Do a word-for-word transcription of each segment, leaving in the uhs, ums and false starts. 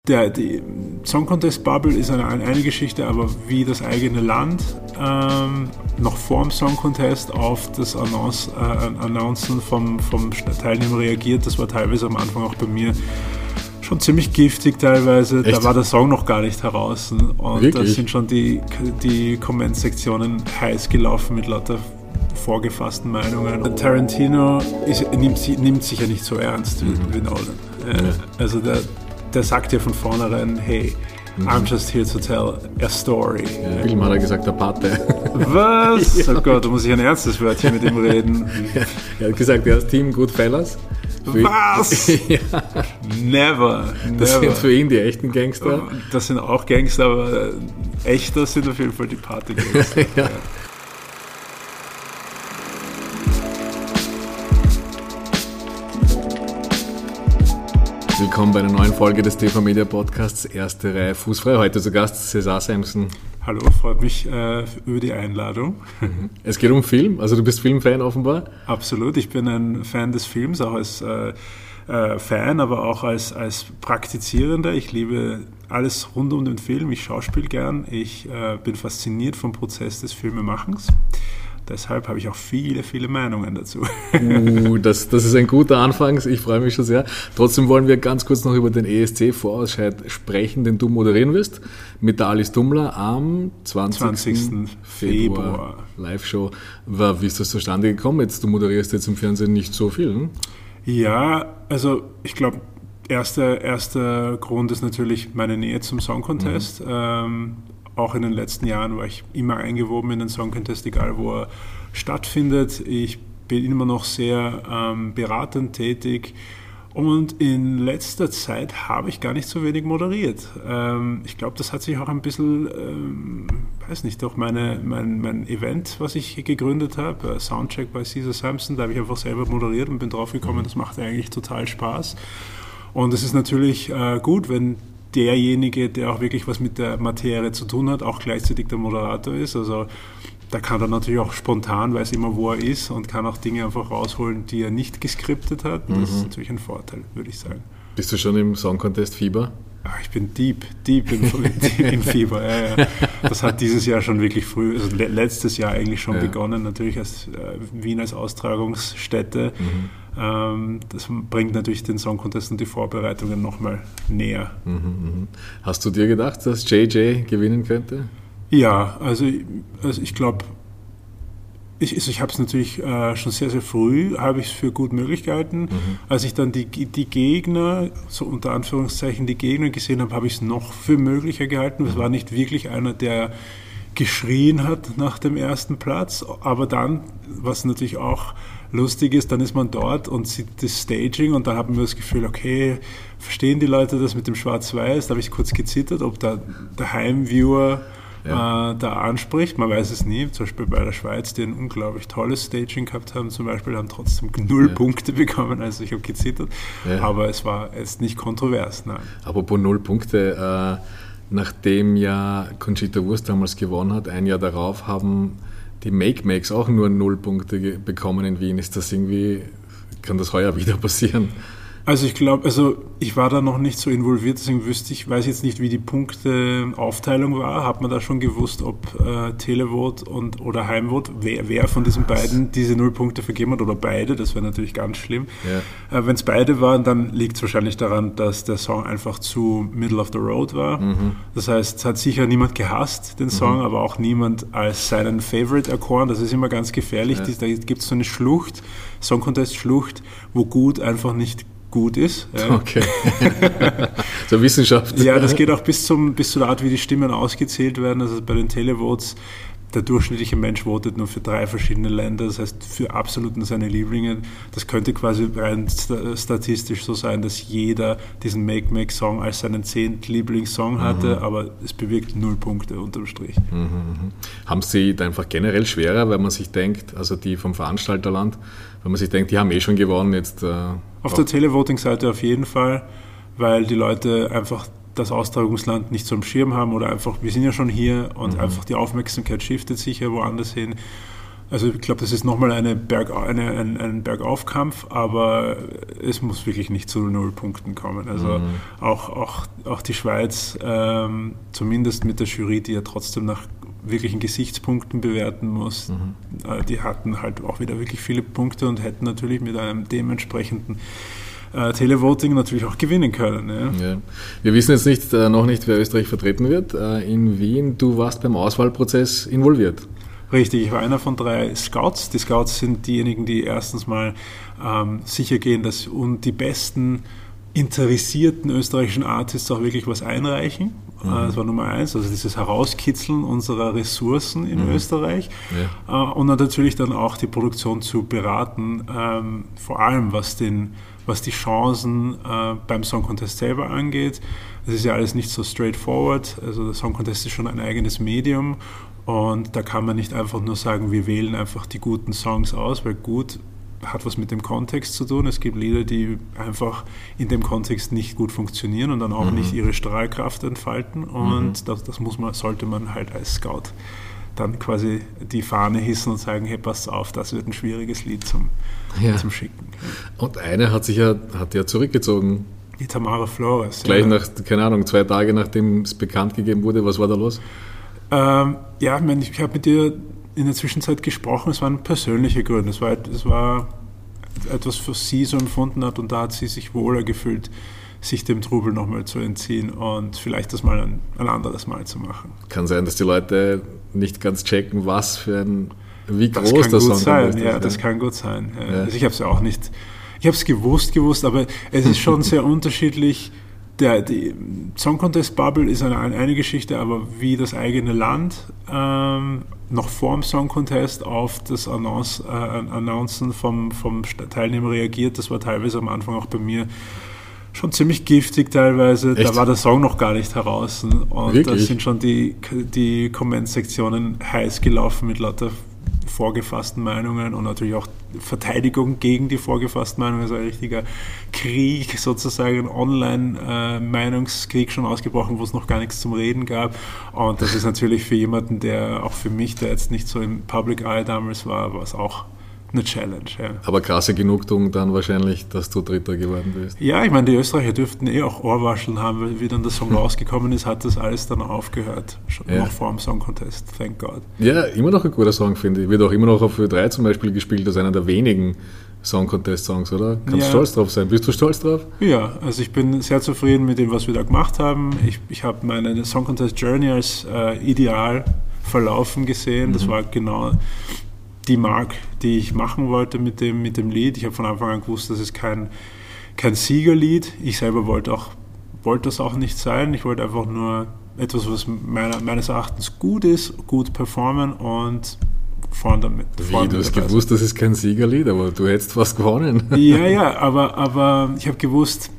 Der, die Song Contest Bubble ist eine, eine Geschichte, aber wie das eigene Land ähm, noch vor dem Song Contest auf das Announce, äh, Announcen vom, vom Teilnehmer reagiert, das war teilweise am Anfang auch bei mir schon ziemlich giftig teilweise. Echt? Da war der Song noch gar nicht heraus und Wirklich? Da sind schon die, die Comment-Sektionen heiß gelaufen mit lauter vorgefassten Meinungen. Tarantino ist, nimmt, nimmt sich ja nicht so ernst mhm. wie, wie Nolan. Äh, ja. Also der Der sagt ja von vornherein, hey, mhm. I'm just here to tell a story. Ja, Film hat er gesagt, der Pate. Was? Ja. Oh Gott, da muss ich ein ernstes Wörtchen mit ihm reden. Ja. Er hat gesagt, er ist Team Goodfellas. Für Was? Ja. Never, never. Das sind für ihn die echten Gangster. Das sind auch Gangster, aber echter sind auf jeden Fall die Party-Gangster. Ja. Ja. Willkommen bei einer neuen Folge des T V Media Podcasts, erste Reihe Fußfrei. Heute zu Gast Cesar Sampson. Hallo, freut mich äh, über die Einladung. Mhm. Es geht um Film, also du bist Filmfan offenbar? Absolut, ich bin ein Fan des Films, auch als äh, äh, Fan, aber auch als, als Praktizierender. Ich liebe alles rund um den Film, ich schauspiele gern, ich äh, bin fasziniert vom Prozess des Filmemachens. Deshalb habe ich auch viele, viele Meinungen dazu. Uh, das, das ist ein guter Anfang, ich freue mich schon sehr. Trotzdem wollen wir ganz kurz noch über den E S C-Vorausscheid sprechen, den du moderieren wirst, mit der Alice Dummler am zwanzigsten Februar. Live-Show. Wie ist das zustande gekommen? Jetzt, du moderierst jetzt im Fernsehen nicht so viel, hm? Ja, also ich glaube, erster, erster Grund ist natürlich meine Nähe zum Song Contest. Mhm. Ähm, Auch in den letzten Jahren war ich immer eingewoben in den Song Contest, egal wo er stattfindet. Ich bin immer noch sehr ähm, beratend tätig und in letzter Zeit habe ich gar nicht so wenig moderiert. Ähm, ich glaube, das hat sich auch ein bisschen, ähm, weiß nicht, durch meine, mein, mein Event, was ich gegründet habe, Soundcheck bei Cesar Sampson, da habe ich einfach selber moderiert und bin drauf gekommen, das macht eigentlich total Spaß. Und es ist natürlich äh, gut, wenn derjenige, der auch wirklich was mit der Materie zu tun hat, auch gleichzeitig der Moderator ist. Also da kann er natürlich auch spontan, weiß immer, wo er ist und kann auch Dinge einfach rausholen, die er nicht geskriptet hat. Das mhm. ist natürlich ein Vorteil, würde ich sagen. Bist du schon im Song Contest Fieber? Ach, ich bin deep, deep im, im Fieber. Ja, ja. Das hat dieses Jahr schon wirklich früh, also letztes Jahr eigentlich schon ja. begonnen, natürlich als äh, Wien als Austragungsstätte. Mhm. Ähm, das bringt natürlich den Song Contest und die Vorbereitungen nochmal näher. Mhm, mhm. Hast du dir gedacht, dass J J gewinnen könnte? Ja, also, also ich glaube, Ich, ich habe es natürlich äh, schon sehr, sehr früh, habe ich es für gut möglich gehalten. Mhm. Als ich dann die, die Gegner, so unter Anführungszeichen die Gegner gesehen habe, habe ich es noch für möglicher gehalten. Es mhm. war nicht wirklich einer, der geschrien hat nach dem ersten Platz. Aber dann, was natürlich auch lustig ist, dann ist man dort und sieht das Staging und dann haben wir das Gefühl, okay, verstehen die Leute das mit dem Schwarz-Weiß? Da habe ich kurz gezittert, ob da der Heimviewer Ja. Äh, da anspricht. Man weiß es nie. Zum Beispiel bei der Schweiz, die ein unglaublich tolles Staging gehabt haben, zum Beispiel, haben trotzdem null ja. Punkte bekommen. Also ich habe gezittert. Ja. Aber es war jetzt nicht kontrovers. Nein. Apropos null Punkte, äh, nachdem ja Conchita Wurst damals gewonnen hat, ein Jahr darauf haben die Make-Makes auch nur null Punkte ge- bekommen in Wien. Ist das irgendwie, kann das heuer wieder passieren? Also ich glaube, also ich war da noch nicht so involviert, deswegen wüsste ich, weiß jetzt nicht, wie die Punkteaufteilung war. Hat man da schon gewusst, ob äh, Televote und oder Heimvote, wer, wer von diesen beiden diese null Punkte vergeben hat oder beide, das wäre natürlich ganz schlimm. Ja. Äh, wenn es beide waren, dann liegt es wahrscheinlich daran, dass der Song einfach zu Middle of the Road war. Mhm. Das heißt, es hat sicher niemand gehasst, den Song, mhm. aber auch niemand als seinen Favorite erkoren. Das ist immer ganz gefährlich. Ja. Da gibt es so eine Schlucht, Song Contest Schlucht, wo gut einfach nicht gut ist. Ja. Okay. So Wissenschaft. Ja, das geht auch bis, zum, bis zu der Art, wie die Stimmen ausgezählt werden. Also bei den Televotes, der durchschnittliche Mensch votet nur für drei verschiedene Länder, das heißt für absolut nur seine Lieblinge. Das könnte quasi rein statistisch so sein, dass jeder diesen Make-Make-Song als seinen zehnten Lieblingssong hatte, mhm. aber es bewirkt null Punkte unterm Strich. Mhm, mhm. Haben Sie da einfach generell schwerer, weil man sich denkt, also die vom Veranstalterland, wenn man sich denkt, die haben eh schon gewonnen jetzt? Äh, auf der Televoting-Seite auf jeden Fall, weil die Leute einfach das Austragungsland nicht so im Schirm haben oder einfach, wir sind ja schon hier und mhm. einfach die Aufmerksamkeit shiftet sicher woanders hin. Also ich glaube, das ist nochmal eine Berg, eine, ein, ein Bergaufkampf, aber es muss wirklich nicht zu null Punkten kommen. Also mhm. auch, auch, auch die Schweiz, ähm, zumindest mit der Jury, die ja trotzdem nach wirklichen Gesichtspunkten bewerten muss, mhm. äh, die hatten halt auch wieder wirklich viele Punkte und hätten natürlich mit einem dementsprechenden äh, Televoting natürlich auch gewinnen können. Ja. Ja. Wir wissen jetzt nicht, äh, noch nicht, wer Österreich vertreten wird. Äh, in Wien, du warst beim Auswahlprozess involviert. Richtig, ich war einer von drei Scouts. Die Scouts sind diejenigen, die erstens mal ähm, sicher gehen, dass und die besten interessierten österreichischen Artists auch wirklich was einreichen. Mhm. Äh, das war Nummer eins, also dieses Herauskitzeln unserer Ressourcen in mhm. Österreich. Ja. Äh, und natürlich dann auch die Produktion zu beraten, ähm, vor allem was, den, was die Chancen äh, beim Song Contest selber angeht. Das ist ja alles nicht so straightforward. Also der Song Contest ist schon ein eigenes Medium. Und da kann man nicht einfach nur sagen, wir wählen einfach die guten Songs aus, weil gut hat was mit dem Kontext zu tun. Es gibt Lieder, die einfach in dem Kontext nicht gut funktionieren und dann auch mhm. nicht ihre Strahlkraft entfalten. Und mhm. das, das muss man, sollte man halt als Scout dann quasi die Fahne hissen und sagen, hey, passt auf, das wird ein schwieriges Lied zum, ja. zum Schicken. Und eine hat sich ja, hat ja zurückgezogen. Die Tamara Flores. Gleich ja. nach, keine Ahnung, zwei Tage nachdem es bekannt gegeben wurde. Was war da los? Ähm, ja, ich meine, ich habe mit dir in der Zwischenzeit gesprochen, es waren persönliche Gründe, es war, es war etwas, was sie so empfunden hat und da hat sie sich wohler gefühlt, sich dem Trubel nochmal zu entziehen und vielleicht das mal ein, ein anderes Mal zu machen. Kann sein, dass die Leute nicht ganz checken, was für ein, wie das groß der Song ist. Das kann gut sein, ja, das kann gut sein. Ja. Also ich habe es ja auch nicht, ich habe es gewusst, gewusst, aber es ist schon sehr unterschiedlich. Der, die Song Contest Bubble ist eine, eine Geschichte, aber wie das eigene Land ähm, noch vor dem Song Contest auf das Announce, äh, Announcen vom, vom Teilnehmer reagiert, das war teilweise am Anfang auch bei mir schon ziemlich giftig teilweise. Echt? Da war der Song noch gar nicht heraus und Wirklich? Da sind schon die, die Comment-Sektionen heiß gelaufen mit lauter vorgefassten Meinungen und natürlich auch Verteidigung gegen die vorgefassten Meinungen, also ein richtiger Krieg sozusagen, Online-Meinungskrieg äh, schon ausgebrochen, wo es noch gar nichts zum Reden gab und das ist natürlich für jemanden, der auch für mich, der jetzt nicht so im Public Eye damals war, war es auch eine Challenge. Ja. Aber krasse Genugtuung dann wahrscheinlich, dass du Dritter geworden bist. Ja, ich meine, die Österreicher dürften eh auch Ohrwascheln haben, weil wie dann der Song hm. rausgekommen ist, hat das alles dann aufgehört. Schon ja. noch vor dem Song Contest, thank God. Ja, immer noch ein guter Song, finde ich. Wird auch immer noch auf Ö drei zum Beispiel gespielt, als einer der wenigen Song Contest Songs, oder? Kannst du ja. stolz drauf sein? Bist du stolz drauf? Ja, also ich bin sehr zufrieden mit dem, was wir da gemacht haben. Ich, ich habe meine Song Contest Journey als äh, ideal verlaufen gesehen. Mhm. Das war genau die Mark, die ich machen wollte mit dem, mit dem Lied. Ich habe von Anfang an gewusst, das ist kein, kein Siegerlied. Ich selber wollte, auch, wollte das auch nicht sein. Ich wollte einfach nur etwas, was meiner, meines Erachtens gut ist, gut performen und vorn damit. Wie, du hast gewusst, das ist kein Siegerlied, aber du hättest was gewonnen. Ja, ja, aber, aber ich habe gewusst,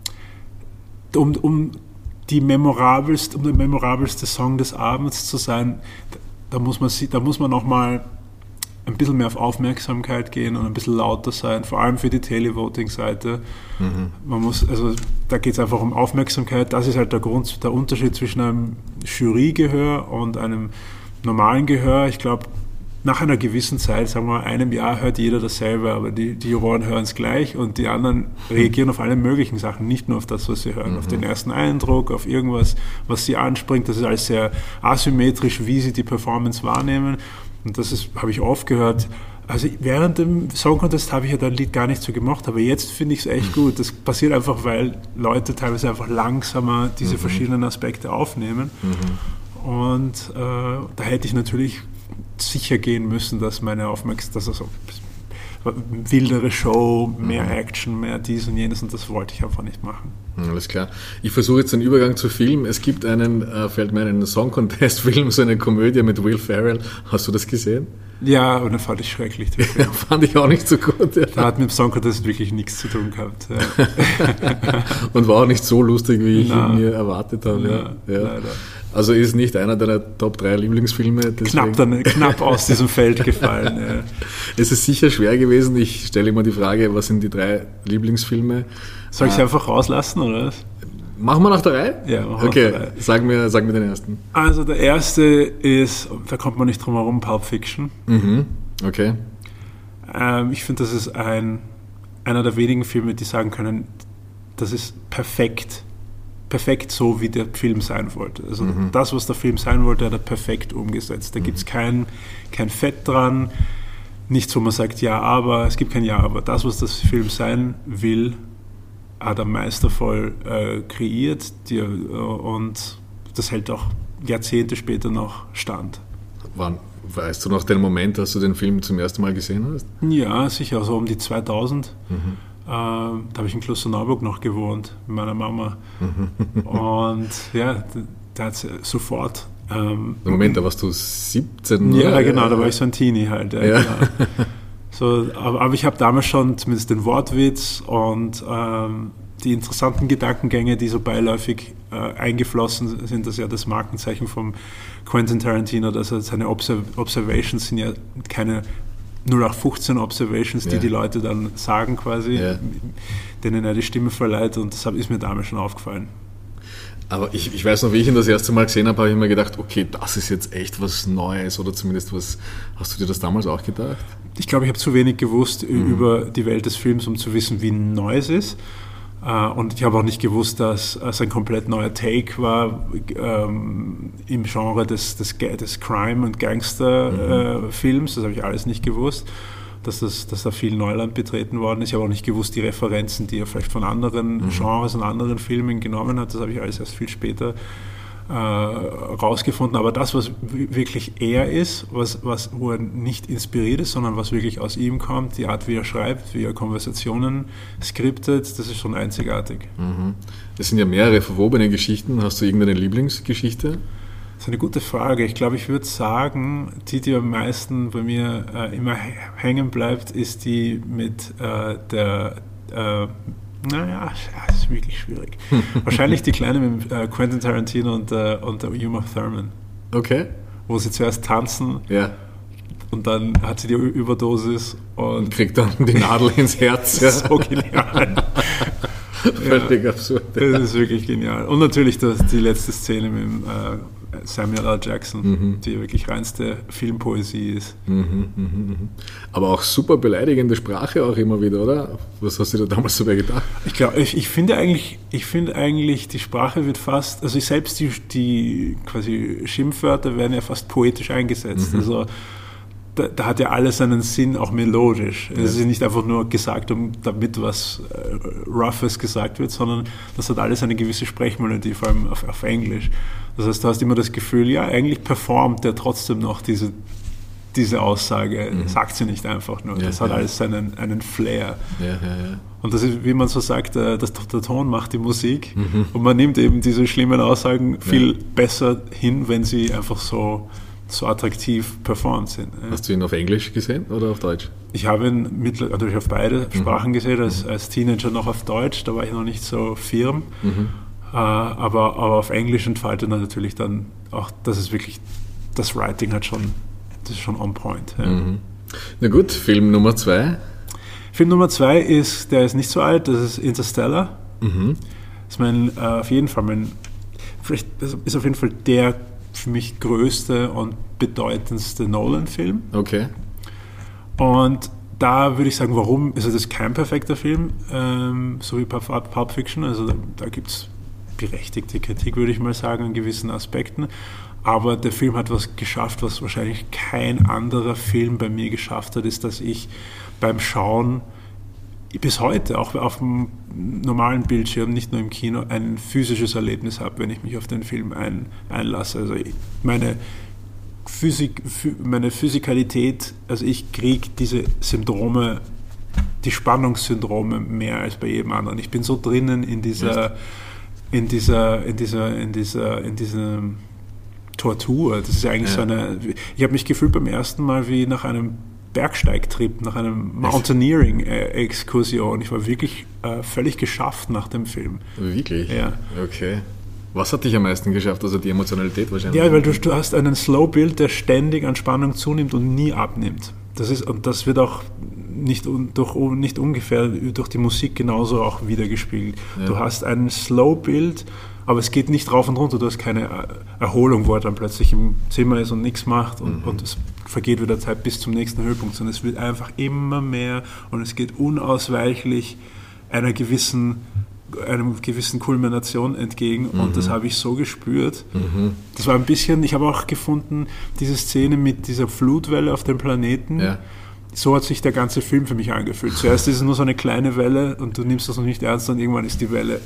um, um, die memorabelste, um der memorabelste Song des Abends zu sein, da muss man, da muss man auch mal ein bisschen mehr auf Aufmerksamkeit gehen und ein bisschen lauter sein, vor allem für die Televoting-Seite. Mhm. Man muss, also da geht es einfach um Aufmerksamkeit. Das ist halt der Grund, der Unterschied zwischen einem Jurygehör und einem normalen Gehör. Ich glaube, nach einer gewissen Zeit, sagen wir mal einem Jahr, hört jeder dasselbe, aber die, die Juroren hören es gleich und die anderen reagieren auf alle möglichen Sachen, nicht nur auf das, was sie hören, mhm. auf den ersten Eindruck, auf irgendwas, was sie anspringt. Das ist alles sehr asymmetrisch, wie sie die Performance wahrnehmen. Und das ist, habe ich oft gehört. Also während dem Song Contest habe ich ja das Lied gar nicht so gemacht, aber jetzt finde ich es echt gut. Das passiert einfach, weil Leute teilweise einfach langsamer diese mhm. verschiedenen Aspekte aufnehmen. Mhm. Und äh, da hätte ich natürlich sicher gehen müssen, dass meine Aufmerksamkeit, dass also wildere Show, mehr mhm. Action, mehr dies und jenes und das wollte ich einfach nicht machen. Alles klar. Ich versuche jetzt einen Übergang zu Film. Es gibt einen, äh, fällt mir einen Song Contest Film, so eine Komödie mit Will Ferrell. Hast du das gesehen? Ja, und das fand ich schrecklich. Ja, fand ich auch nicht so gut. Ja. Da hat mit dem Song Contest wirklich nichts zu tun gehabt. Ja. Und war auch nicht so lustig, wie ich ihn mir erwartet habe. Na, ja. Ja. Also ist nicht einer deiner Top drei Lieblingsfilme. Knapp, dann, knapp aus diesem Feld gefallen. Ja. Es ist sicher schwer gewesen. Ich stelle immer die Frage, was sind die drei Lieblingsfilme? Soll ich sie äh, einfach rauslassen, oder? Machen wir nach der Reihe? Ja, machen wir okay, nach der Reihe. Sag mir, sag mir den ersten. Also der erste ist, da kommt man nicht drum herum, Pulp Fiction. Mhm. Okay. Ähm, ich finde, das ist ein, einer der wenigen Filme, die sagen können, das ist perfekt. Perfekt so, wie der Film sein wollte. Also mhm. das, was der Film sein wollte, hat er perfekt umgesetzt. Da mhm. gibt es kein, kein Fett dran, nichts, wo man sagt, ja, aber, es gibt kein Ja, aber. Das, was das Film sein will, hat er meistervoll äh, kreiert die, äh, und das hält auch Jahrzehnte später noch stand. Wann, weißt du noch den Moment, als du den Film zum ersten Mal gesehen hast? Ja, sicher, so um die zweitausend. Mhm. Äh, da habe ich in Klosterneuburg noch gewohnt, mit meiner Mama. Mhm. Und ja, da hat sie sofort... Ähm, Moment, da warst du siebzehn? Ja, oder? genau, da war ich so ein Teenie halt. Ja, ja. Genau. So, aber, aber ich habe damals schon zumindest den Wortwitz und ähm, die interessanten Gedankengänge, die so beiläufig äh, eingeflossen sind, das ist ja das Markenzeichen vom Quentin Tarantino, dass er seine Observ- Observations sind ja keine null acht fünfzehn Observations, die ja. die Leute dann sagen quasi, ja. denen er die Stimme verleiht, und das ist mir damals schon aufgefallen. Aber ich, ich weiß noch, wie ich ihn das erste Mal gesehen habe, habe ich mir gedacht, okay, das ist jetzt echt was Neues, oder zumindest was, hast du dir das damals auch gedacht? Ich glaube, ich habe zu wenig gewusst mhm. über die Welt des Films, um zu wissen, wie neu es ist. Und ich habe auch nicht gewusst, dass es ein komplett neuer Take war ähm, im Genre des, des, des Crime- und Gangster-Films. Mhm. Das habe ich alles nicht gewusst, dass, das, dass da viel Neuland betreten worden ist. Ich habe auch nicht gewusst, die Referenzen, die er vielleicht von anderen mhm. Genres und anderen Filmen genommen hat. Das habe ich alles erst viel später äh, rausgefunden. Aber das, was wirklich er ist, was, was, wo er nicht inspiriert ist, sondern was wirklich aus ihm kommt, die Art, wie er schreibt, wie er Konversationen skriptet, das ist schon einzigartig. Mhm. Es sind ja mehrere verwobene Geschichten. Hast du irgendeine Lieblingsgeschichte? Das ist eine gute Frage. Ich glaube, ich würde sagen, die, die am meisten bei mir äh, immer hängen bleibt, ist die mit äh, der äh, Naja, das ist wirklich schwierig. Wahrscheinlich die Kleine mit äh, Quentin Tarantino und, äh, und der Uma Thurman. Okay. Wo sie zuerst tanzen ja. und dann hat sie die Überdosis und, und kriegt dann die Nadel ins Herz. Das ist so genial. Völlig ja, absurd. Das ist wirklich genial. Und natürlich das, die letzte Szene mit dem, äh, Samuel L. Jackson, mhm. die wirklich reinste Filmpoesie ist. Mhm, mh, mh. Aber auch super beleidigende Sprache auch immer wieder, oder? Was hast du da damals dabei gedacht? Ich glaube, ich, ich finde eigentlich, ich finde eigentlich, die Sprache wird fast, also selbst die, die quasi Schimpfwörter werden ja fast poetisch eingesetzt. Mhm. Also da, da hat ja alles einen Sinn, auch melodisch. Ja. Es ist nicht einfach nur gesagt, um, damit was äh, Roughes gesagt wird, sondern das hat alles eine gewisse Sprechmelodie, vor allem auf, auf Englisch. Das heißt, du hast immer das Gefühl, ja, eigentlich performt der trotzdem noch diese, diese Aussage, mhm. sagt sie nicht einfach nur. Ja, das hat ja. alles einen, einen Flair. Ja, ja, ja. Und das ist, wie man so sagt, äh, das, der Ton macht die Musik. Mhm. Und man nimmt eben diese schlimmen Aussagen viel ja. besser hin, wenn sie einfach so so attraktiv performt sind. Hast du ihn auf Englisch gesehen oder auf Deutsch? Ich habe ihn mit, natürlich auf beide mhm. Sprachen gesehen, als, als Teenager noch auf Deutsch, da war ich noch nicht so firm, mhm. äh, aber, aber auf Englisch entfaltet er natürlich dann auch, das ist wirklich, das Writing hat schon, das ist schon on point. Ja. Mhm. Na gut, Film Nummer zwei. Film Nummer zwei ist, der ist nicht so alt, das ist Interstellar. Mhm. Das ist mein, äh, auf jeden Fall mein, vielleicht ist auf jeden Fall der für mich größte und bedeutendste Nolan-Film. Okay. Und da würde ich sagen, warum, also das ist kein perfekter Film, ähm, so wie Pulp Fiction, also da, da gibt es berechtigte Kritik, würde ich mal sagen, an gewissen Aspekten, aber der Film hat was geschafft, was wahrscheinlich kein anderer Film bei mir geschafft hat, ist, dass ich beim Schauen bis heute, auch auf dem normalen Bildschirm, nicht nur im Kino, ein physisches Erlebnis habe, wenn ich mich auf den Film ein, einlasse. Also meine, Physik, meine Physikalität, also ich kriege diese Syndrome, die Spannungssyndrome mehr als bei jedem anderen. Ich bin so drinnen in dieser, in dieser, in dieser, in dieser, in diesem Tortur. Das ist ja eigentlich ja. so eine, ich habe mich gefühlt beim ersten Mal wie nach einem Bergsteigtrip, nach einem Mountaineering-Exkursion. Ich war wirklich äh, völlig geschafft nach dem Film. Wirklich? Ja. Okay. Was hat dich am meisten geschafft? Also die Emotionalität wahrscheinlich? Ja, weil du, du hast einen Slow-Build, der ständig an Spannung zunimmt und nie abnimmt. Das ist, und das wird auch nicht, durch, nicht ungefähr durch die Musik genauso auch wiedergespiegelt. Ja. Du hast einen Slow-Build aber es geht nicht rauf und runter, du hast keine Erholung, wo er dann plötzlich im Zimmer ist und nichts macht und, mhm. und es vergeht wieder Zeit bis zum nächsten Höhepunkt, sondern es wird einfach immer mehr und es geht unausweichlich einer gewissen, einer gewissen Kulmination entgegen mhm. und das habe ich so gespürt. Mhm. Das war ein bisschen, ich habe auch gefunden, diese Szene mit dieser Flutwelle auf dem Planeten, ja. so hat sich der ganze Film für mich angefühlt. Zuerst ist es nur so eine kleine Welle und du nimmst das noch nicht ernst und irgendwann ist die Welle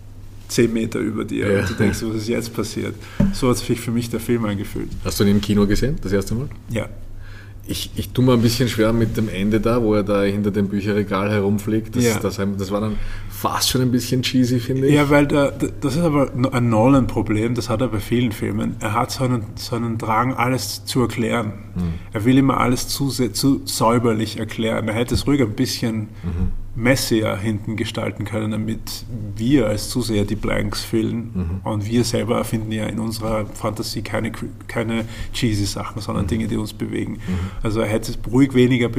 zehn Meter über dir ja. und du denkst, was ist jetzt passiert? So hat sich für mich der Film angefühlt. Hast du ihn im Kino gesehen, das erste Mal? Ja. Ich, ich tue mir ein bisschen schwer mit dem Ende da, wo er da hinter dem Bücherregal herumfliegt. Das, ja. das, das war dann fast schon ein bisschen cheesy, finde ich. Ja, weil da, das ist aber ein Nolan-Problem, das hat er bei vielen Filmen. Er hat so einen, so einen Drang, alles zu erklären. Mhm. Er will immer alles zu, zu säuberlich erklären. Er hätte es ruhig ein bisschen mhm. messier hinten gestalten können, damit wir als Zuseher die Blanks füllen. Mhm. Und wir selber erfinden ja in unserer Fantasie keine, keine cheesy Sachen, sondern mhm. Dinge, die uns bewegen. Mhm. Also er hätte ruhig weniger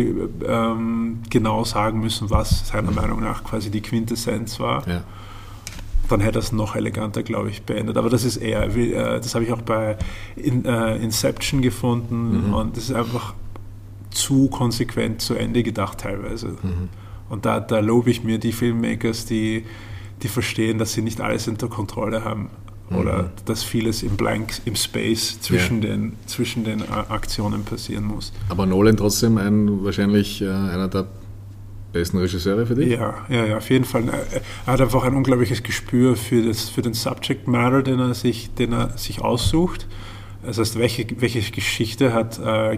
ähm, genau sagen müssen, was seiner mhm. Meinung nach quasi die Quintessenz war. Ja. Dann hätte er es noch eleganter, glaube ich, beendet. Aber das ist eher, das habe ich auch bei Inception gefunden mhm. und das ist einfach zu konsequent zu Ende gedacht teilweise. Mhm. Und da, da lobe ich mir die Filmmakers, die, die verstehen, dass sie nicht alles unter Kontrolle haben oder mhm. dass vieles im Blank, im Space zwischen, ja. den, zwischen den Aktionen passieren muss. Aber Nolan trotzdem ein, wahrscheinlich äh, einer der besten Regisseure für dich? Ja, ja, ja, auf jeden Fall. Er hat einfach ein unglaubliches Gespür für, das, für den Subject Matter, den er sich, den er sich aussucht. Das heißt, welche, welche Geschichte hat äh,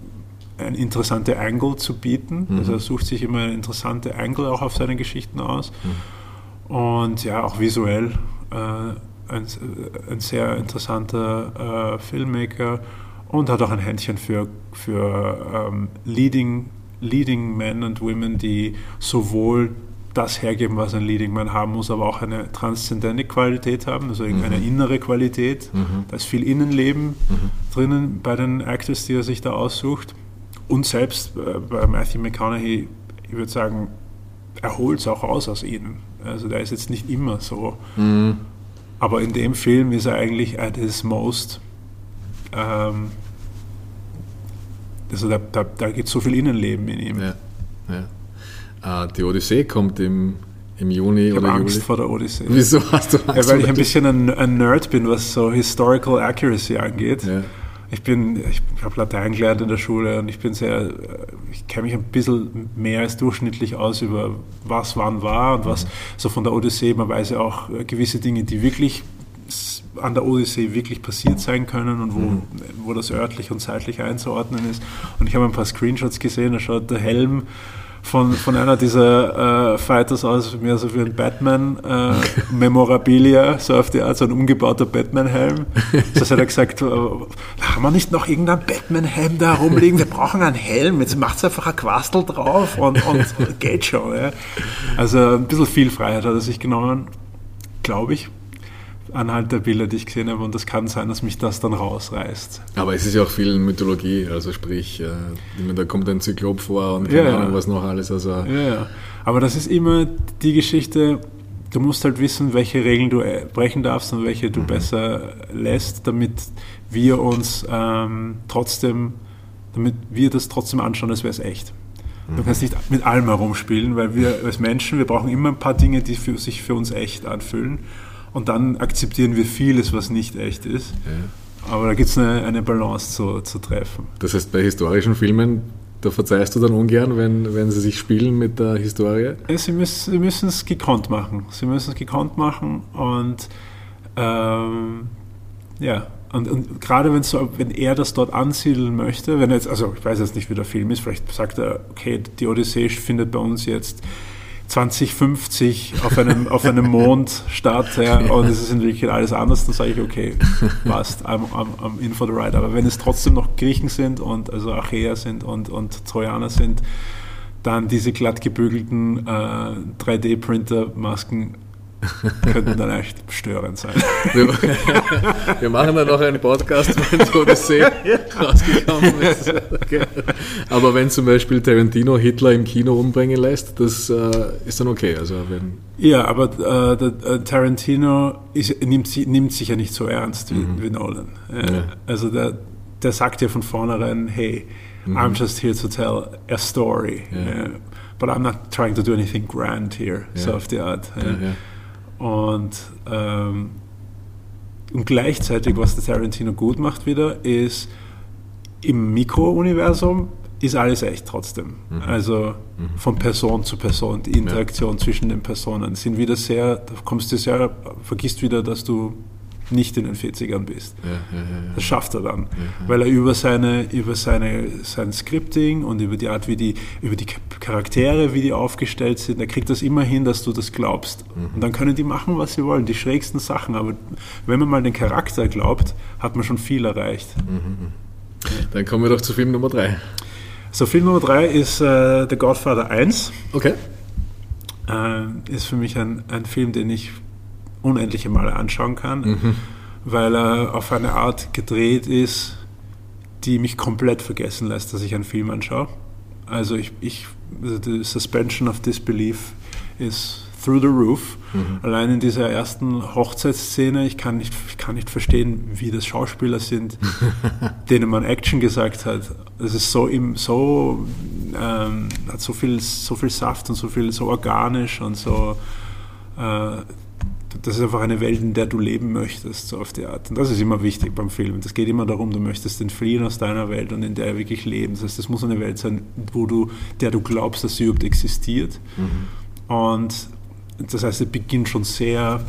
eine interessante Angle zu bieten. Mhm. Also er sucht sich immer eine interessante Angle auch auf seine Geschichten aus. Mhm. Und ja, auch visuell äh, ein, ein sehr interessanter äh, Filmmaker und hat auch ein Händchen für, für ähm, Leading, Leading Men und Women, die sowohl das hergeben, was ein Leading Man haben muss, aber auch eine transzendente Qualität haben, also eine mhm. innere Qualität. Mhm. Da ist viel Innenleben mhm. drinnen bei den Actors, die er sich da aussucht. Und selbst äh, bei Matthew McConaughey, ich würde sagen, er holt es auch aus aus ihnen. Also der ist jetzt nicht immer so. Mhm. Aber in dem Film ist er eigentlich at his most. Ähm, also da, da, da gibt es so viel Innenleben in ihm. Ja, ja. Uh, die Odyssee kommt im, im Juni ich oder Juli. Ich habe Angst vor der Odyssee. Wieso hast du Angst? Ja, weil ich ein bisschen ein, ein Nerd bin, was so Historical Accuracy angeht. Ja. Ich bin, ich habe Latein gelernt in der Schule und ich bin sehr, ich kenne mich ein bisschen mehr als durchschnittlich aus über was wann war und was mhm. so von der Odyssee, man weiß ja auch gewisse Dinge, die wirklich an der Odyssee wirklich passiert sein können und wo, mhm. wo das örtlich und zeitlich einzuordnen ist. Und ich habe ein paar Screenshots gesehen, da schaut der Helm von, von einer dieser äh, Fighters aus, mehr so wie ein Batman-Memorabilia, äh, so auf die Art, so ein umgebauter Batman-Helm. Das hat er gesagt, äh, haben wir nicht noch irgendeinen Batman-Helm da rumliegen? Wir brauchen einen Helm, jetzt macht es einfach ein Quastel drauf und, und geht schon. Ja. Also ein bisschen viel Freiheit hat er sich genommen, glaube ich, anhand der Bilder, die ich gesehen habe, und das kann sein, dass mich das dann rausreißt. Aber es ist ja auch viel Mythologie, also sprich, äh, da kommt ein Zyklop vor und keine ja, Ahnung, was noch alles. Also ja, ja, aber das ist immer die Geschichte, du musst halt wissen, welche Regeln du brechen darfst und welche du mhm. besser lässt, damit wir uns ähm, trotzdem, damit wir das trotzdem anschauen, als wäre es echt. Mhm. Du kannst nicht mit allem herumspielen, weil wir als Menschen, wir brauchen immer ein paar Dinge, die für, sich für uns echt anfühlen. Und dann akzeptieren wir vieles, was nicht echt ist. Ja. Aber da gibt es eine, eine Balance zu, zu treffen. Das heißt, bei historischen Filmen, da verzeihst du dann ungern, wenn, wenn sie sich spielen mit der Historie? Ja, sie müssen, sie müssen es gekonnt machen. Sie müssen es gekonnt machen und ähm, ja, und, und gerade wenn, so, wenn er das dort ansiedeln möchte, wenn er jetzt, also ich weiß jetzt nicht, wie der Film ist, vielleicht sagt er, okay, die Odyssee findet bei uns jetzt zwanzig fünfzig auf einem, auf einem Mond statt, ja, und es ist in Wirklichkeit alles anders, dann sage ich, okay, passt, I'm, I'm, I'm in for the ride. Aber wenn es trotzdem noch Griechen sind und also Achäer sind und, und Trojaner sind, dann diese glatt gebügelten äh, drei D Printer Masken könnten dann echt störend sein. Wir, wir machen dann noch einen Podcast, wenn die Odyssee rausgekommen ist. Okay. Aber wenn zum Beispiel Tarantino Hitler im Kino umbringen lässt, das äh, ist dann okay. Also wenn ja, aber äh, der, äh, Tarantino ist, nimmt, nimmt sich ja nicht so ernst wie, mhm. wie Nolan. Äh, ja. Also der, der sagt ja von vornherein, hey, mhm. I'm just here to tell a story. Ja. Uh, but I'm not trying to do anything grand here. Ja. So auf die Art. Ja, ja. Und, ähm, und gleichzeitig, was der Tarantino gut macht wieder, ist im Mikro-Universum ist alles echt trotzdem. Mhm. Also mhm. von Person zu Person, die Interaktion ja. zwischen den Personen sind wieder sehr, da kommst du sehr, vergisst wieder, dass du nicht in den vierzigern bist. Ja, ja, ja, ja. Das schafft er dann, ja, ja. weil er über seine, über seine, sein Scripting und über die Art, wie die, über die Charaktere, wie die aufgestellt sind, er kriegt das immer hin, dass du das glaubst. Mhm. Und dann können die machen, was sie wollen, die schrägsten Sachen, aber wenn man mal den Charakter glaubt, hat man schon viel erreicht. Mhm. Dann kommen wir doch zu Film Nummer drei. So, Film Nummer drei ist äh, The Godfather eins. Okay. Äh, ist für mich ein, ein Film, den ich unendliche Male anschauen kann, mhm. weil er auf eine Art gedreht ist, die mich komplett vergessen lässt, dass ich einen Film anschaue. Also ich, ich the suspension of disbelief ist through the roof. Mhm. Allein in dieser ersten Hochzeitsszene, ich kann nicht, ich kann nicht verstehen, wie das Schauspieler sind, denen man Action gesagt hat. Es ist so, im, so ähm, hat so viel, so viel Saft und so viel, so organisch und so. Äh, Das ist einfach eine Welt, in der du leben möchtest, so auf die Art. Und das ist immer wichtig beim Film. Es geht immer darum, du möchtest entfliehen aus deiner Welt und in der wirklich leben. Das heißt, es muss eine Welt sein, wo du, der du glaubst, dass sie überhaupt existiert. Mhm. Und das heißt, es beginnt schon sehr,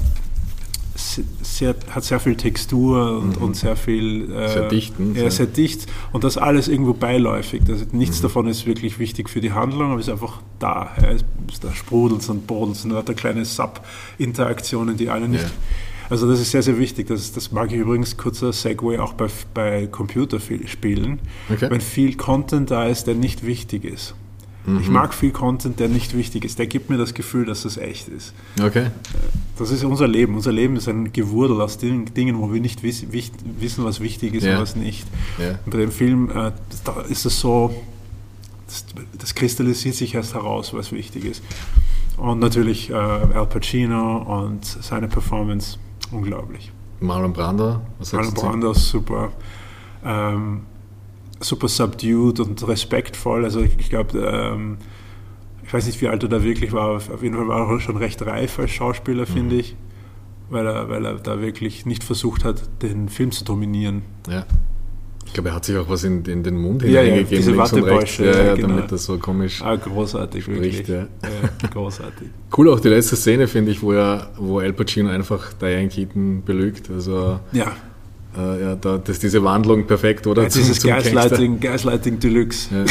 sehr, hat sehr viel Textur und, mhm. und sehr viel... Äh, sehr dicht. Ja, sehr dicht. Und das alles irgendwo beiläufig. Das, nichts mhm. davon ist wirklich wichtig für die Handlung, aber es ist einfach da. Ja, es, da sprudelt und brodelt und hat da kleine Sub-Interaktionen, die alle nicht... Ja. Also das ist sehr, sehr wichtig. Das, das mag ich übrigens, kurzer Segway, auch bei, bei Computerspielen. Okay. Wenn viel Content da ist, der nicht wichtig ist. Mhm. Ich mag viel Content, der nicht wichtig ist. Der gibt mir das Gefühl, dass das echt ist. Okay. Das ist unser Leben. Unser Leben ist ein Gewurdel aus Dingen, wo wir nicht wiss, wicht, wissen, was wichtig ist ja. und was nicht. Ja. Und bei dem Film äh, da ist es so, das, das kristallisiert sich erst heraus, was wichtig ist. Und natürlich äh, Al Pacino und seine Performance, unglaublich. Marlon Brando, was Marlon Brando, super. Ähm, super subdued und respektvoll. Also ich, ich glaube, ähm, ich weiß nicht, wie alt er da wirklich war, auf jeden Fall war er schon recht reif als Schauspieler, mhm. finde ich, weil er, weil er da wirklich nicht versucht hat, den Film zu dominieren. Ja. Ich glaube, er hat sich auch was in, in den Mund ja, hineingegeben. Ja, diese Wattebäusche. Ja, ja, genau. damit das so komisch ah, großartig, spricht. Wirklich. Ja. Ja, großartig. Cool auch die letzte Szene, finde ich, wo, er, wo Al Pacino einfach Diane Keaton belügt. Also, ja. Äh, ja, da, das ist diese Wandlung perfekt, oder? Ja, dieses zum, zum Gaslighting, Gaslighting Deluxe. Ja.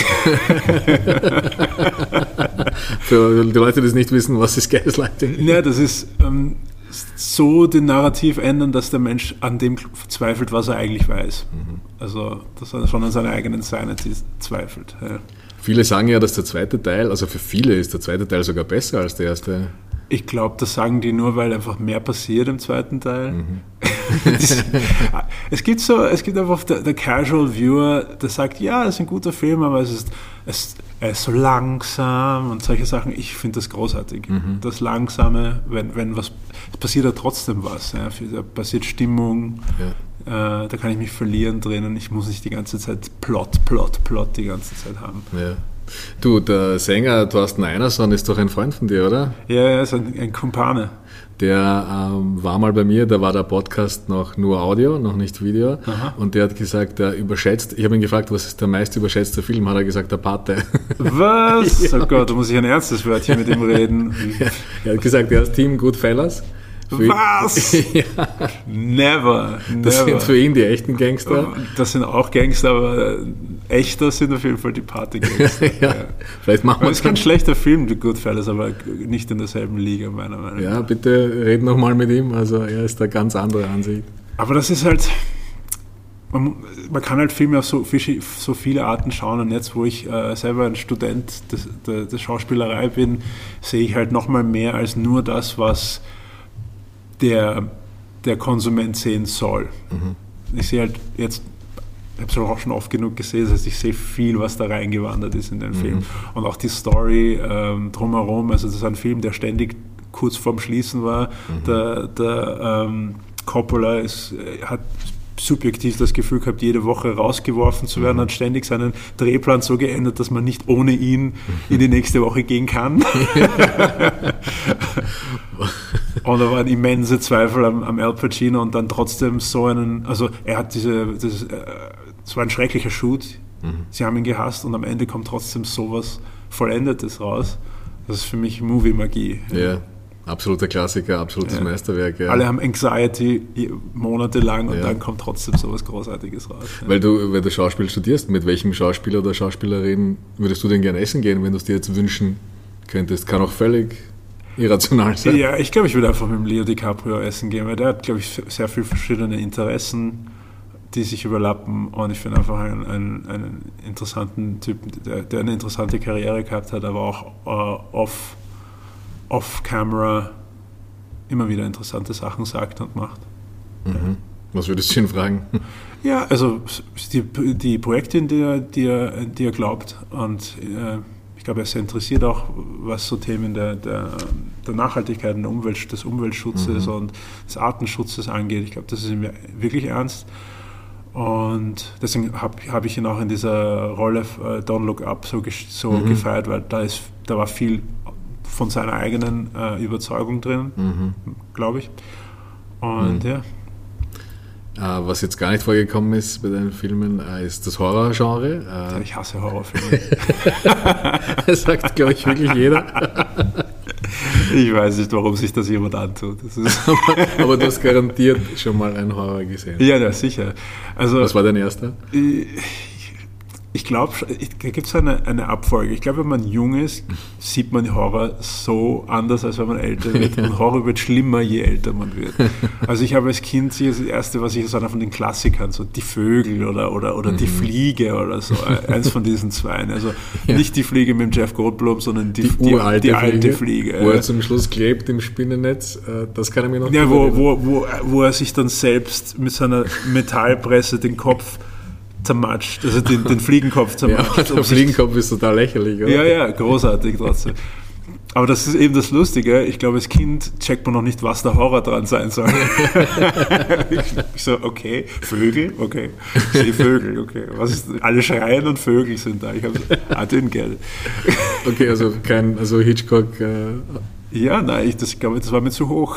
Für die Leute, die es nicht wissen, was ist Gaslighting? Ja, das ist ähm, so den Narrativ ändern, dass der Mensch an dem zweifelt, was er eigentlich weiß. Mhm. Also, dass er schon an seiner eigenen Sanity zweifelt. Ja. Viele sagen ja, dass der zweite Teil, also für viele ist der zweite Teil sogar besser als der erste. Ich glaube, das sagen die nur, weil einfach mehr passiert im zweiten Teil. Mhm. es gibt so, es gibt einfach der, der Casual Viewer, der sagt, ja, es ist ein guter Film, aber es ist, es, er ist so langsam und solche Sachen. Ich finde das großartig. Mhm. Das Langsame, wenn, wenn was, es passiert ja trotzdem was. Ja, da passiert Stimmung, ja. äh, da kann ich mich verlieren drin und ich muss nicht die ganze Zeit Plot, Plot, Plot die ganze Zeit haben. Ja. Du, der Sänger Thorsten Einerson ist doch ein Freund von dir, oder? Ja, er ist ein, ein Kumpane. Der ähm, war mal bei mir, da war der Podcast noch nur Audio, noch nicht Video. Aha. Und der hat gesagt, er überschätzt, ich habe ihn gefragt, was ist der meist überschätzte Film, hat er gesagt, der Pate. Was? Ja. Oh Gott, da muss ich ein ernstes Wörtchen mit ihm reden. Ja, er hat gesagt, er ist Team Goodfellas. Was? Ja. Never, never. Das sind für ihn die echten Gangster. Das sind auch Gangster, aber echter sind auf jeden Fall die Partygangster. ja. Ja. Vielleicht machen wir das ist kein schlechter Film, die Goodfellas, aber nicht in derselben Liga, meiner Meinung nach. Ja, bitte red nochmal mit ihm, also er ist da ganz andere Ansicht. Aber das ist halt, man, man kann halt Filme auf so, so viele Arten schauen und jetzt, wo ich äh, selber ein Student des, der, der Schauspielerei bin, sehe ich halt nochmal mehr als nur das, was der der Konsument sehen soll. Mhm. Ich sehe halt jetzt, ich habe es auch schon oft genug gesehen, das heißt, ich sehe viel, was da reingewandert ist in den Film. Mhm. Und auch die Story ähm, drumherum, also das ist ein Film, der ständig kurz vorm Schließen war. Mhm. Der, der ähm, Coppola ist, hat subjektiv das Gefühl gehabt, jede Woche rausgeworfen zu werden, mhm. hat ständig seinen Drehplan so geändert, dass man nicht ohne ihn in die nächste Woche gehen kann. Und da waren immense Zweifel am, am Al Pacino und dann trotzdem so einen, also er hat diese, das, es war ein schrecklicher Shoot, mhm. sie haben ihn gehasst und am Ende kommt trotzdem sowas Vollendetes raus. Das ist für mich Movie-Magie. Ja, absoluter Klassiker, absolutes ja. Meisterwerk. Ja. Alle haben Anxiety monatelang und ja. dann kommt trotzdem sowas Großartiges raus. Ja. Weil du, weil du Schauspiel studierst, mit welchem Schauspieler oder Schauspielerin würdest du denn gerne essen gehen, wenn du es dir jetzt wünschen könntest? Kann auch völlig irrational sein. Ja, ich glaube, ich würde einfach mit dem Leo DiCaprio essen gehen, weil der hat, glaube ich, sehr viele verschiedene Interessen, die sich überlappen und ich finde einfach einen, einen, einen interessanten Typen, der, der eine interessante Karriere gehabt hat, aber auch uh, off, off-camera immer wieder interessante Sachen sagt und macht. Mhm. Ja. Was würdest du ihn fragen? Ja, also die, die Projekte, in die er, die er, die er glaubt und äh, ich glaube, er ist sehr interessiert auch, was so Themen der, der, der Nachhaltigkeit und der Umwelt, des Umweltschutzes mhm. und des Artenschutzes angeht. Ich glaube, das ist ihm wirklich ernst. Und deswegen habe hab ich ihn auch in dieser Rolle uh, Don't Look Up so, so mhm. gefeiert, weil da, ist, da war viel von seiner eigenen uh, Überzeugung drin, mhm. glaube ich. Und mhm. ja. Uh, was jetzt gar nicht vorgekommen ist bei deinen Filmen, uh, ist das Horrorgenre. Uh, ich hasse Horrorfilme. Das sagt, glaube ich, wirklich jeder. Ich weiß nicht, warum sich das jemand antut. Das ist aber, aber du hast garantiert schon mal einen Horror gesehen. Ja, ja, sicher. Also, was war dein erster? Ich, ich glaube, da gibt es eine, eine Abfolge. Ich glaube, wenn man jung ist, sieht man Horror so anders, als wenn man älter wird. Und Horror wird schlimmer, je älter man wird. Also ich habe als Kind das erste, was ich so einer von den Klassikern, so die Vögel oder, oder, oder mhm. die Fliege oder so, eins von diesen zwei. Also ja. nicht die Fliege mit dem Jeff Goldblum, sondern die, die, uralte die alte Fliege, Fliege. Wo er zum Schluss klebt im Spinnennetz, das kann er mir noch Ja, wo, wo, wo, wo er sich dann selbst mit seiner Metallpresse den Kopf zermatscht, also den, den Fliegenkopf zermatscht. Ja, der um Fliegenkopf ist total lächerlich, oder? Ja, ja, großartig trotzdem. Aber das ist eben das Lustige, ich glaube, als Kind checkt man noch nicht, was der Horror dran sein soll. Ich so, okay, Vögel, okay, ich sehe Vögel, okay, was ist, alle schreien und Vögel sind da. Ich habe so, I didn't get it. Okay, also kein, also Hitchcock... Äh Ja, nein, ich, das, ich glaube, das war mir zu hoch.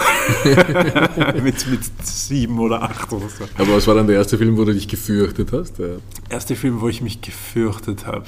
mit, mit sieben oder acht oder so. Aber was war dann der erste Film, wo du dich gefürchtet hast? Der erste Film, wo ich mich gefürchtet habe?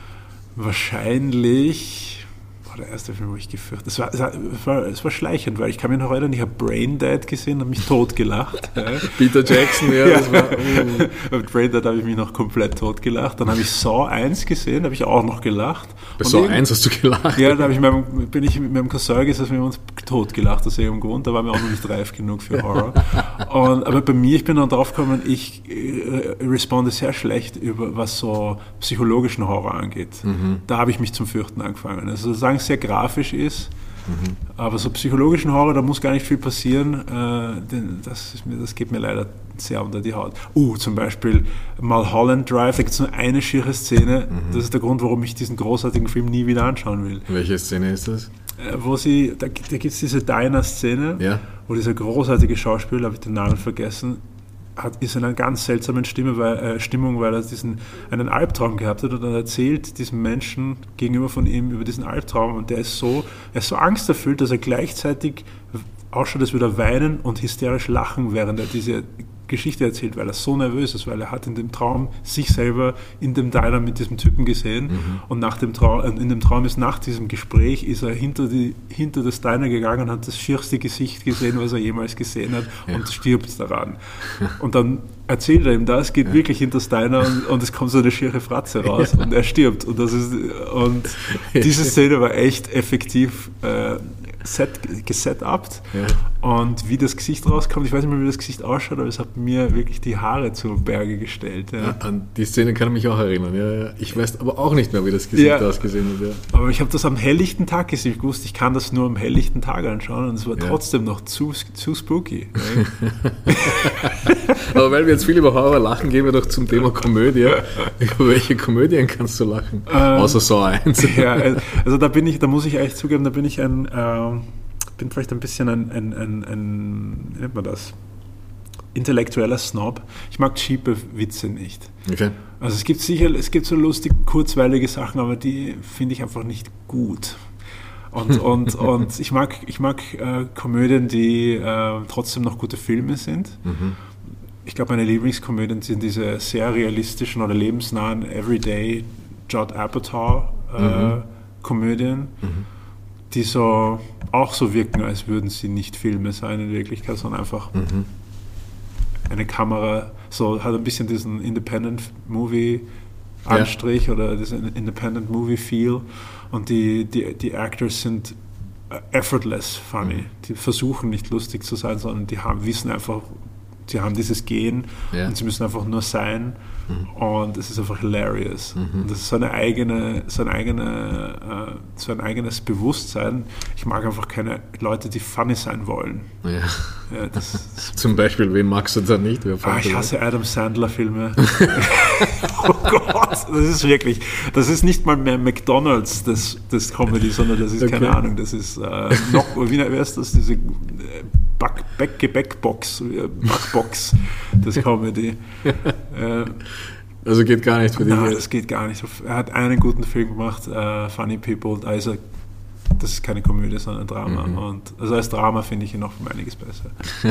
Wahrscheinlich... der erste Film, wo ich gefürchtet es war, es, war, es, war, es war schleichend, weil ich kann mich noch erinnern, ich habe Braindead gesehen und habe mich totgelacht. Peter Jackson, ja. ja. Das war, uh. Mit Braindead habe ich mich noch komplett totgelacht. Dann habe ich Saw eins gesehen, habe ich auch noch gelacht. Bei Saw eins hast du gelacht? Ja, da habe ich meinem, bin ich mit meinem Cousin gesessen, wir haben uns totgelacht, aus irgendeinem Grund. Da waren wir auch noch nicht reif genug für Horror. Und, aber bei mir, ich bin dann drauf gekommen, ich äh, responde sehr schlecht, über was so psychologischen Horror angeht. Mhm. Da habe ich mich zum Fürchten angefangen. Also sagen sehr grafisch ist, mhm. aber so psychologischen Horror, da muss gar nicht viel passieren, äh, denn das, ist mir, das geht mir leider sehr unter die Haut. Uh, zum Beispiel Mulholland Drive, da gibt es nur eine schiere Szene, mhm. das ist der Grund, warum ich diesen großartigen Film nie wieder anschauen will. Welche Szene ist das? Äh, wo sie, da, da gibt es diese Diner-Szene, ja. wo dieser großartige Schauspieler, habe ich den Namen vergessen, hat, ist in einer ganz seltsamen Stimme, weil, äh, Stimmung, weil er diesen, einen Albtraum gehabt hat und dann erzählt diesem Menschen gegenüber von ihm über diesen Albtraum und der ist so, er ist so angsterfüllt, dass er gleichzeitig ausschaut, als würde er weinen und hysterisch lachen, während er diese Geschichte erzählt, weil er so nervös ist, weil er hat in dem Traum sich selber in dem Diner mit diesem Typen gesehen mhm. und nach dem Traum, in dem Traum ist nach diesem Gespräch ist er hinter, die, hinter das Diner gegangen und hat das schierste Gesicht gesehen, was er jemals gesehen hat ja. und stirbt daran. Und dann erzählt er ihm das, geht ja. wirklich hinter das Diner und, und es kommt so eine schiere Fratze raus ja. und er stirbt. Und, das ist, und diese Szene war echt effektiv äh, set, gesetupt. Ja. Und wie das Gesicht rauskommt, ich weiß nicht mehr, wie das Gesicht ausschaut, aber es hat mir wirklich die Haare zu Berge gestellt. Ja. Ja, an die Szene kann ich mich auch erinnern. Ja, ja. Ich weiß aber auch nicht mehr, wie das Gesicht ja. ausgesehen hat. Ja. Aber ich habe das am helllichten Tag gesehen. Ich wusste, ich kann das nur am helllichten Tag anschauen und es war ja. trotzdem noch zu, zu spooky. Aber weil wir jetzt viel über Horror lachen, gehen wir doch zum Thema Komödie. Über welche Komödien kannst du lachen? Ähm, Außer Saw eins. Ja, also da bin ich, da muss ich echt zugeben, da bin ich ein... Äh, bin vielleicht ein bisschen ein, ein, ein, ein, wie nennt man das, intellektueller Snob. Ich mag cheape Witze nicht. Okay. Also es gibt sicher, es gibt so lustig, kurzweilige Sachen, aber die finde ich einfach nicht gut. Und, und, und ich mag, ich mag äh, Komödien, die äh, trotzdem noch gute Filme sind. Mhm. Ich glaube, meine Lieblingskomödien sind diese sehr realistischen oder lebensnahen Everyday Judd Apatow äh, mhm. Komödien. Mhm. Die so auch so wirken, als würden sie nicht Filme sein in Wirklichkeit, sondern einfach mhm. eine Kamera, so hat ein bisschen diesen Independent-Movie-Anstrich ja. oder diesen Independent-Movie-Feel und die, die, die Actors sind effortless funny. Mhm. Die versuchen nicht lustig zu sein, sondern die haben, wissen einfach, sie haben dieses Gen ja. und sie müssen einfach nur sein mhm. und es ist einfach hilarious. Mhm. Und das ist so eine eigene, so, eine eigene, äh, so ein eigenes Bewusstsein. Ich mag einfach keine Leute, die funny sein wollen. Ja. Ja, das, Zum Beispiel, wen magst du da nicht? Ah, ich hasse Adam Sandler-Filme. Oh Gott, das ist wirklich, das ist nicht mal mehr McDonald's, das, das Comedy, sondern das ist, okay. keine Ahnung, das ist äh, noch, wie heißt das, diese Back, Back, Gebäckbox, Backbox, das Comedy. äh, also geht gar nicht für dich? Nein, das geht gar nicht. Er hat einen guten Film gemacht, uh, Funny People, da ist er, das ist keine Komödie, sondern ein Drama. Mhm. Und also als Drama finde ich ihn noch um einiges besser.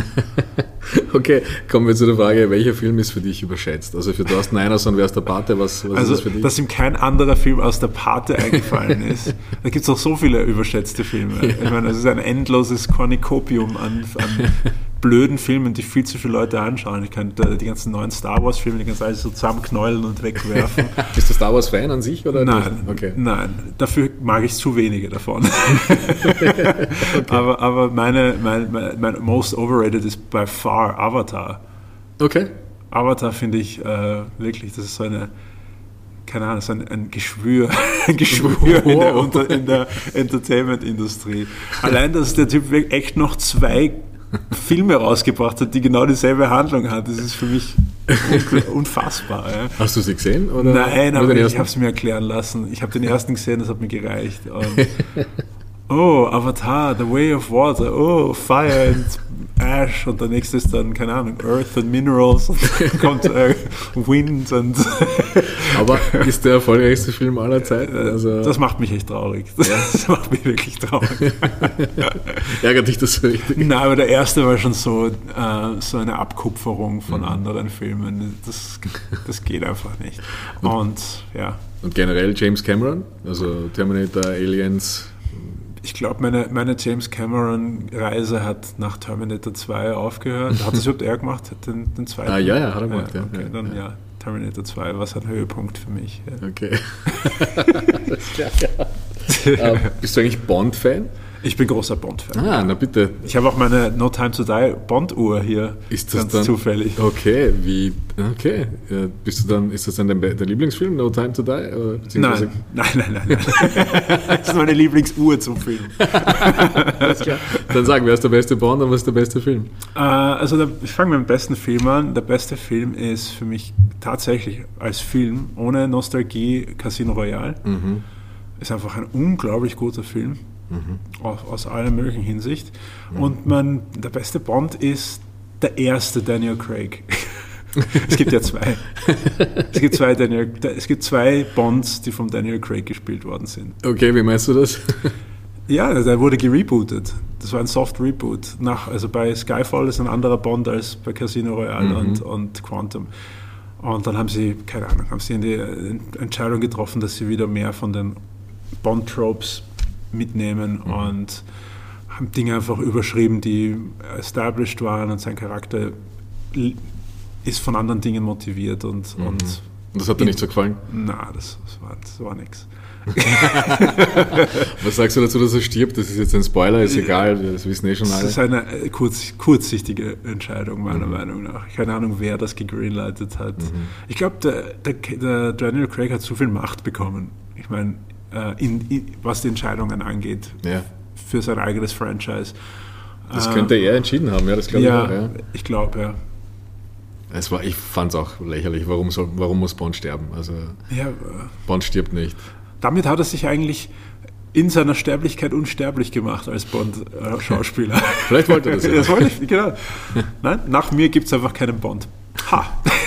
Okay, kommen wir zu der Frage, welcher Film ist für dich überschätzt? Also für Thorsten Einerson wäre es der Pate, was, was also, ist das für dich? Dass ihm kein anderer Film aus der Pate eingefallen ist. Da gibt es auch so viele überschätzte Filme. Ja. Ich meine, es ist ein endloses Kornikopium an, an blöden Filmen, die viel zu viele Leute anschauen. Ich kann die ganzen neuen Star Wars Filme, die kannst du alles so zusammenknäulen und wegwerfen. Bist du Star Wars Fan an sich? Oder nein, okay. nein, dafür mag ich zu wenige davon. Okay. Aber, aber meine, mein, mein, mein most overrated ist by far Avatar. Okay. Avatar finde ich äh, wirklich, das ist so eine, keine Ahnung, so ein, ein Geschwür, ein Geschwür oh. in der, unter, in der Entertainment-Industrie. Allein, dass der Typ echt noch zwei Filme rausgebracht hat, die genau dieselbe Handlung hat, das ist für mich unfassbar. Ja. Hast du sie gesehen? Oder Nein, aber ich habe es mir erklären lassen. Ich habe den ersten gesehen, das hat mir gereicht. Und oh, Avatar, The Way of Water, oh, Fire and Ash und der nächste ist dann, keine Ahnung, Earth and Minerals und dann kommt äh, Wind und... Aber ist der erfolgreichste Film aller Zeiten? Also das macht mich echt traurig. Das, ja. das macht mich wirklich traurig. Ärgert dich das so richtig? Nein, aber der erste war schon so, äh, so eine Abkupferung von mhm. anderen Filmen. Das, das geht einfach nicht. Und ja. Und generell James Cameron? Also Terminator, Aliens... Ich glaube, meine, meine James Cameron-Reise hat nach Terminator zwei aufgehört. Hat das überhaupt er gemacht, den, den zweiten? Ah, ja, ja, hat er gemacht. Ja, okay, ja, dann ja. ja, Terminator zwei war ein Höhepunkt für mich. Ja. Okay. Alles klar, ja. uh, bist du eigentlich Bond-Fan? Ich bin großer Bond-Fan. Ah, na bitte. Ich habe auch meine No Time to Die Bond-Uhr hier. Ist das ganz dann zufällig. Okay, wie? Okay. Ja, bist du dann, ist das dann dein, dein Lieblingsfilm, No Time to Die? Oder nein. nein, nein, nein, nein. Das ist meine Lieblingsuhr zum Film. Alles klar. Dann sag, wer ist der beste Bond und was ist der beste Film? Uh, also der, ich fange mit dem besten Film an. Der beste Film ist für mich tatsächlich als Film, ohne Nostalgie, Casino Royale. Mhm. Ist einfach ein unglaublich guter Film. Mhm. Aus, aus aller möglichen Hinsicht. Mhm. Und man, der beste Bond ist der erste Daniel Craig. Es gibt ja zwei. Es gibt zwei, Daniel, es gibt zwei Bonds, die von Daniel Craig gespielt worden sind. Okay, wie meinst du das? Ja, der wurde gerebootet. Das war ein Soft-Reboot. Nach, also bei Skyfall ist ein anderer Bond als bei Casino Royale mhm. und, und Quantum. Und dann haben sie, keine Ahnung, haben sie die Entscheidung getroffen, dass sie wieder mehr von den Bond-Tropes mitnehmen mhm. und haben Dinge einfach überschrieben, die established waren und sein Charakter ist von anderen Dingen motiviert und, mhm. und Und das hat dir nicht so gefallen? Na, das, das war, das war nichts. Was sagst du dazu, dass er stirbt? Das ist jetzt ein Spoiler, ist egal, das wissen eh schon alle. Das ist eine kurz, kurzsichtige Entscheidung, meiner mhm. Meinung nach. Keine Ahnung, wer das gegreenlightet hat. Mhm. Ich glaube, der, der, der Daniel Craig hat zu viel Macht bekommen. Ich meine, in, in, was die Entscheidungen angeht, ja. für sein eigenes Franchise. Das könnte er entschieden haben, ja, das glaube ja, ich auch. Ja, ich glaube, ja. Es war, ich fand es auch lächerlich, warum, soll, warum muss Bond sterben? Also ja, Bond stirbt nicht. Damit hat er sich eigentlich in seiner Sterblichkeit unsterblich gemacht als Bond-Schauspieler. Vielleicht wollte er das ja. Das wollte ich, genau. Nein, nach mir gibt es einfach keinen Bond. Ha!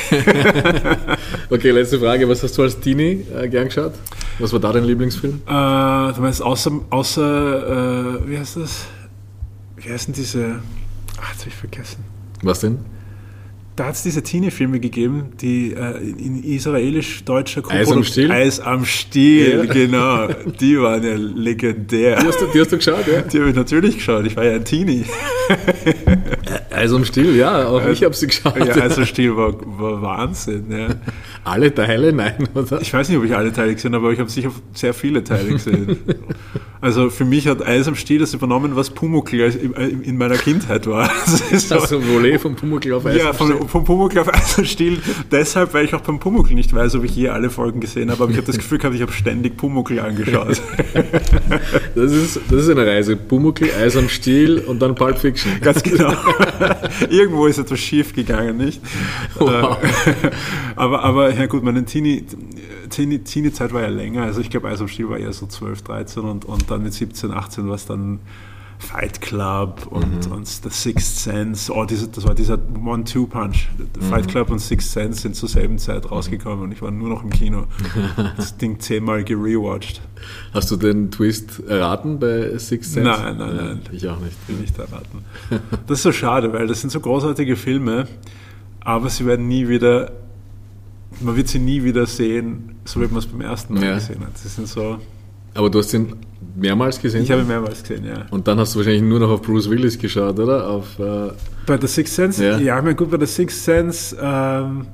Okay, letzte Frage. Was hast du als Teenie äh, gern geschaut? Was war da dein Lieblingsfilm? Äh, du meinst außer, außer äh, wie heißt das? Wie heißen diese, ach, jetzt habe ich vergessen. Was denn? Da hat es diese Teenie-Filme gegeben, die äh, in israelisch-deutscher Eis am Stiel? Eis am Stiel, ja. Genau. Die waren ja legendär. Die hast du, die hast du geschaut, ja? Die habe ich natürlich geschaut. Ich war ja ein Teenie. Eis am Stiel, ja, auch ich habe sie geschaut. Ja, Eis am Stiel war, war Wahnsinn. Ja. Alle Teile? Nein, oder? Ich weiß nicht, ob ich alle Teile gesehen habe, aber ich habe sicher sehr viele Teile gesehen. Also für mich hat Eis am Stiel das übernommen, was Pumuckl in meiner Kindheit war. Das ist so, also Volé vom Pumuckl auf Eis ja, am Stiel? Ja, vom Pumuckl auf Eis am Stiel. Deshalb, weil ich auch beim Pumuckl nicht weiß, ob ich je alle Folgen gesehen habe, aber ich habe das Gefühl gehabt, ich habe ständig Pumuckl angeschaut. Das ist, das ist eine Reise. Pumuckl, Eis am Stiel und dann Pulp Fiction. Ganz genau. Irgendwo ist etwas schief gegangen, nicht? Wow. aber, aber, ja gut, meine Teenie, Teenie, Teenie-Zeit war ja länger. Also ich glaube, Eis am Stiel war eher so zwölf, dreizehn und, und dann mit siebzehn, achtzehn war es dann Fight Club und, mhm. und The Sixth Sense. Oh, diese, das war dieser One-Two-Punch. Mhm. Fight Club und Sixth Sense sind zur selben Zeit rausgekommen und ich war nur noch im Kino. Das Ding zehnmal gerewatcht. Hast du den Twist erraten bei Sixth Sense? Nein, nein, nein. Ja, ich auch nicht. Will nicht erraten. Das ist so schade, weil das sind so großartige Filme, aber sie werden nie wieder, man wird sie nie wieder sehen, so wie man es beim ersten Mal ja. gesehen hat. Sie sind so... Aber du hast ihn mehrmals gesehen? Ich habe ihn mehrmals gesehen, ja. Und dann hast du wahrscheinlich nur noch auf Bruce Willis geschaut, oder? Auf, äh bei The Sixth Sense? Ja, ja, ich meine, gut, bei The Sixth Sense ähm,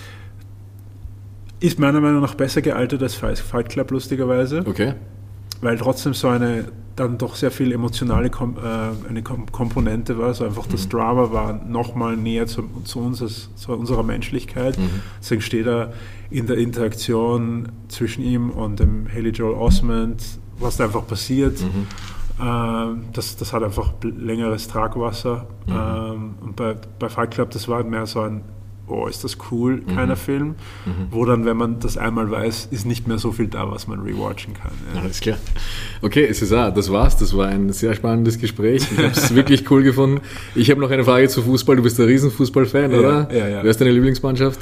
ist meiner Meinung nach besser gealtert als Fight Club, lustigerweise. Okay. Weil trotzdem so eine, dann doch sehr viel emotionale Kom- äh, eine Kom- Komponente war. So einfach das mhm. Drama war nochmal näher zu, zu, uns, als, zu unserer Menschlichkeit. Mhm. Deswegen steht er in der Interaktion zwischen ihm und dem Haley Joel Osment, was da einfach passiert. Mhm. Ähm, das, das hat einfach längeres Tragwasser. Mhm. Ähm, und bei, bei Fight Club, das war mehr so ein, oh, ist das cool, keiner mhm. Film, mhm. wo dann, wenn man das einmal weiß, ist nicht mehr so viel da, was man rewatchen kann. Ja. Alles klar. Okay, César, das war's. Das war ein sehr spannendes Gespräch. Ich habe es wirklich cool gefunden. Ich habe noch eine Frage zu Fußball. Du bist ein Riesenfußballfan, ja, oder? Ja, ja. Wer ist deine Lieblingsmannschaft?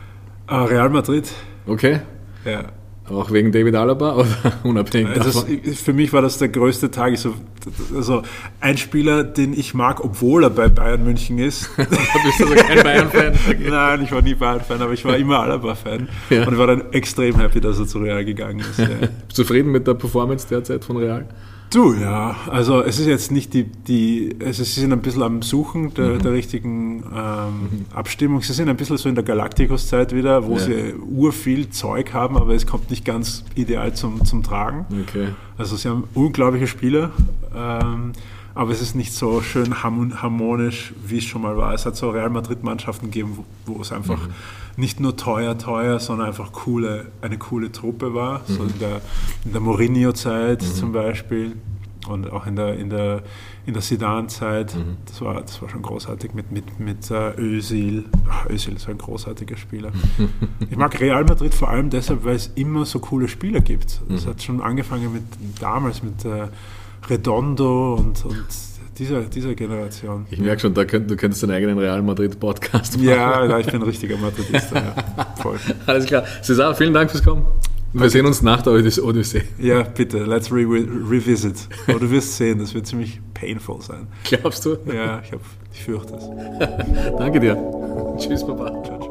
Uh, Real Madrid. Okay. Ja. Auch wegen David Alaba oder unabhängig also davon? Das, für mich war das der größte Tag. So, also ein Spieler, den ich mag, obwohl er bei Bayern München ist. Du bist also kein Bayern-Fan? Okay. Nein, ich war nie Bayern-Fan, aber ich war immer Alaba-Fan. Ja. Und ich war dann extrem happy, dass er zu Real gegangen ist. Ja. Zufrieden mit der Performance derzeit von Real? Du, ja. Also es ist jetzt nicht die, die also sie sind ein bisschen am Suchen der, mhm. der richtigen ähm, mhm. Abstimmung. Sie sind ein bisschen so in der Galacticos-Zeit wieder, wo ja. sie urviel Zeug haben, aber es kommt nicht ganz ideal zum, zum Tragen. Okay. Also sie haben unglaubliche Spieler, ähm, aber es ist nicht so schön harmonisch, wie es schon mal war. Es hat so Real Madrid-Mannschaften gegeben, wo, wo es einfach mhm. nicht nur teuer, teuer, sondern einfach coole, eine coole Truppe war. Mhm. So in der, in der Mourinho-Zeit mhm. zum Beispiel und auch in der, in der, in der Zidane-Zeit. Mhm. Das war, das war schon großartig mit, mit, mit uh, Özil. Ach, Özil ist ein großartiger Spieler. Ich mag Real Madrid vor allem deshalb, weil es immer so coole Spieler gibt. Es mhm. hat schon angefangen mit damals mit uh, Redondo und, und dieser, dieser Generation. Ich merke schon, da könnt, du könntest deinen eigenen Real Madrid-Podcast machen. Ja, ja, ich bin ein richtiger Madridist. Ja. Voll. Alles klar. César, vielen Dank fürs Kommen. Wir sehen uns nach der Odyssee. Ja, bitte, let's re- revisit. Aber du wirst sehen, das wird ziemlich painful sein. Glaubst du? Ja, ich, hab, ich fürchte es. Danke dir. Tschüss, Papa. Ciao.